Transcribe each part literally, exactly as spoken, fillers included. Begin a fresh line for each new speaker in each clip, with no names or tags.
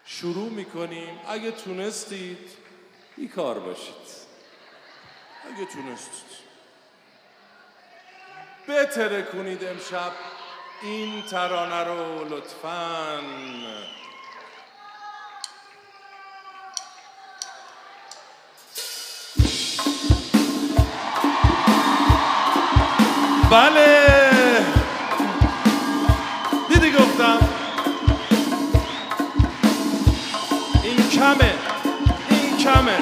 شروع میکنیم. اگه تونستید بیکار باشید، اگه تونستید بهتره کنید امشب این ترانه رو لطفاً. بله دیدی گفتم این کمه، این کمه.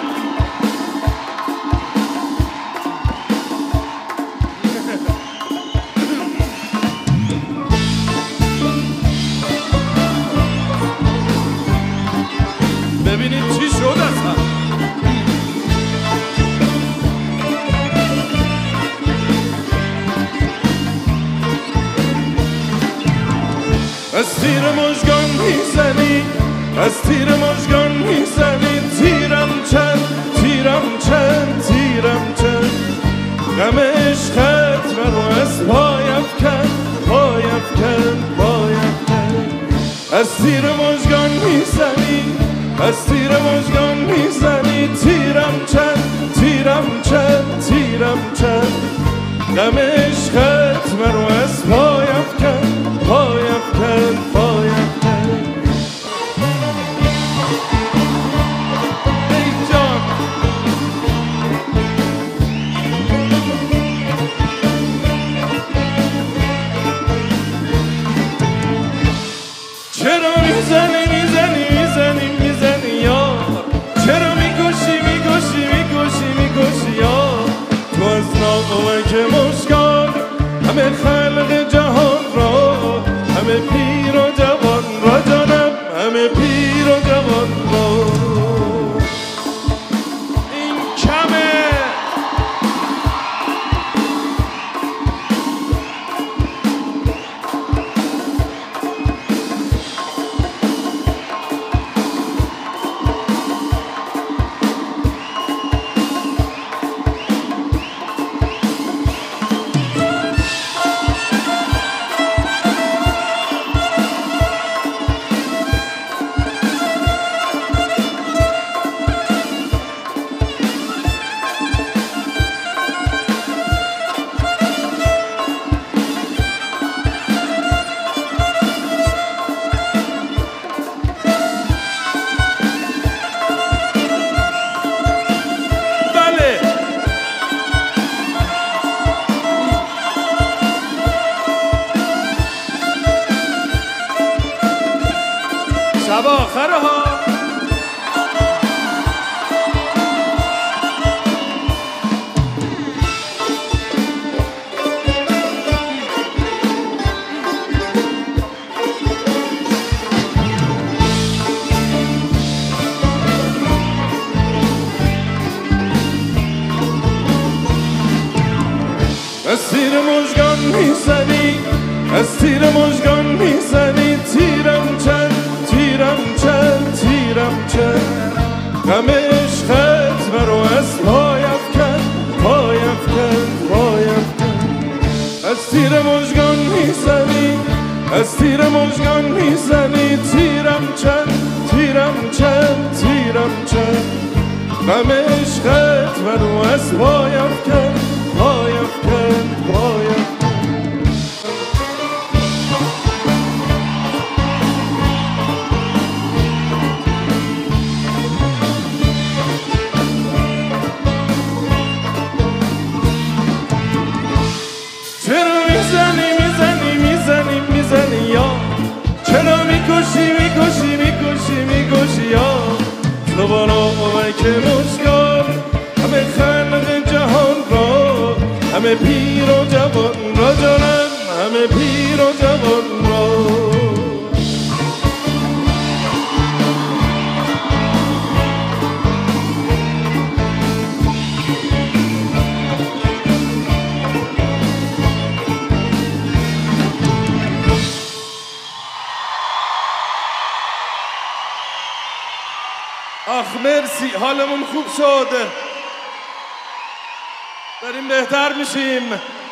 ببینید چی شد اصلا. از تیر مژگان میزنی، از تیر مژگان میزنی، تیرم چند، تیرم چند، تیرم چند. غم عشقت منو از پای افکن، پای افکن، پای افکن. از تیر مژگان میزنی، از تیر مژگان میزنی، تیرم چند، تیرم چند، تیرم چند. غم عشقت منو از پای افکن، پای افکن، پای افکن. ای جان چرا میزنی میزنی میزنی میزنی یار، چرا میکشی میکشی میکشی میکشی یار. تو از ناقمک مشکان همه خلق جهان را، همه پیر و جوان را جانم، همه پیر و جوان را. این کمه. شب آخره ها. از تیر مژگان میزنی، از تیر مژگان میزنی، تیرم چند، تیرم چند، تیرم چند. غم عشقت مرو از پای افکن، پای افکن، پای افکن. از تیر مژگان میزنی، از تیر مژگان میزنی، تیرم چند، تیرم چند، تیرم چند. غم عشقت مرو از پای افکن، پای افکن، پای افکن. چرا میزنی میزنی میزنی میزنی یا، چرا میکشی میکشی میکشی میکشی یا. تو با ناقمک مژگان همه خلق جهان را، همه پیر و جوان را جانم، همه پیر و جوان را. آخ مرسی، حالمون خوب شد، داریم بهتر میشیم.